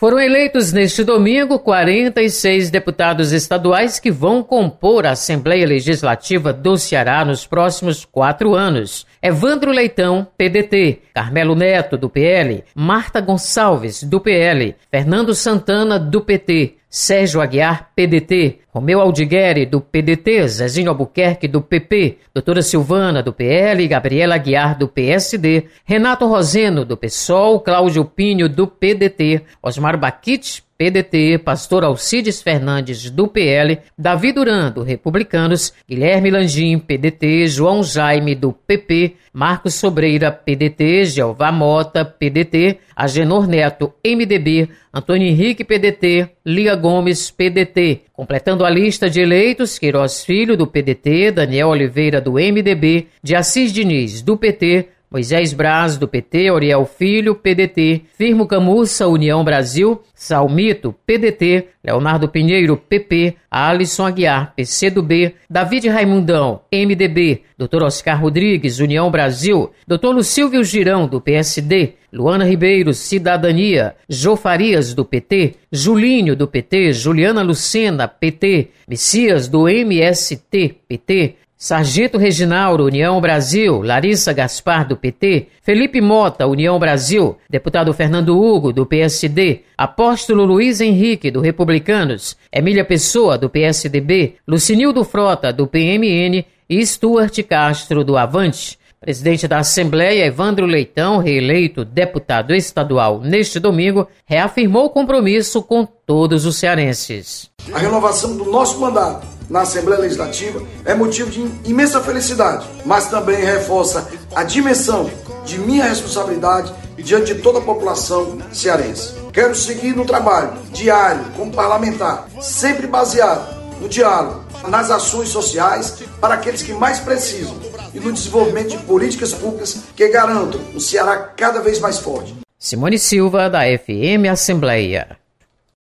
Foram eleitos neste domingo 46 deputados estaduais que vão compor a Assembleia Legislativa do Ceará nos próximos 4 anos. Evandro Leitão, PDT, Carmelo Neto, do PL, Marta Gonçalves, do PL, Fernando Santana, do PT, Sérgio Aguiar, PDT, Romeu Aldigueri, do PDT, Zezinho Albuquerque, do PP, doutora Silvana, do PL, Gabriela Aguiar, do PSD, Renato Roseno, do PSOL, Cláudio Pinho, do PDT, Osmar Baquite, PDT, Pastor Alcides Fernandes, do PL, Davi Duran, do Republicanos, Guilherme Landim, PDT, João Jaime, do PP, Marcos Sobreira, PDT, Jeová Mota, PDT, Agenor Neto, MDB, Antônio Henrique, PDT, Lia Gomes, PDT. Completando a lista de eleitos, Queiroz Filho, do PDT, Daniel Oliveira, do MDB, de Assis Diniz, do PT, Moisés Braz, do PT, Oriel Filho, PDT, Firmo Camussa, União Brasil, Salmito, PDT, Leonardo Pinheiro, PP, Alisson Aguiar, PCdoB, David Raimundão, MDB, Dr. Oscar Rodrigues, União Brasil, Dr. Lucílvio Girão, do PSD, Luana Ribeiro, Cidadania, Jô Farias, do PT, Julinho, do PT, Juliana Lucena, PT, Messias, do MST, PT, Sargento Reginauro, União Brasil, Larissa Gaspar, do PT, Felipe Mota, União Brasil, deputado Fernando Hugo, do PSD, Apóstolo Luiz Henrique, do Republicanos, Emília Pessoa, do PSDB, Lucinildo Frota, do PMN e Stuart Castro, do Avante. Presidente da Assembleia, Evandro Leitão, reeleito deputado estadual neste domingo, reafirmou o compromisso com todos os cearenses. A renovação do nosso mandato na Assembleia Legislativa é motivo de imensa felicidade, mas também reforça a dimensão de minha responsabilidade diante de toda a população cearense. Quero seguir no trabalho diário como parlamentar, sempre baseado no diálogo, nas ações sociais para aqueles que mais precisam e no desenvolvimento de políticas públicas que garantam um Ceará cada vez mais forte. Simone Silva, da FM Assembleia.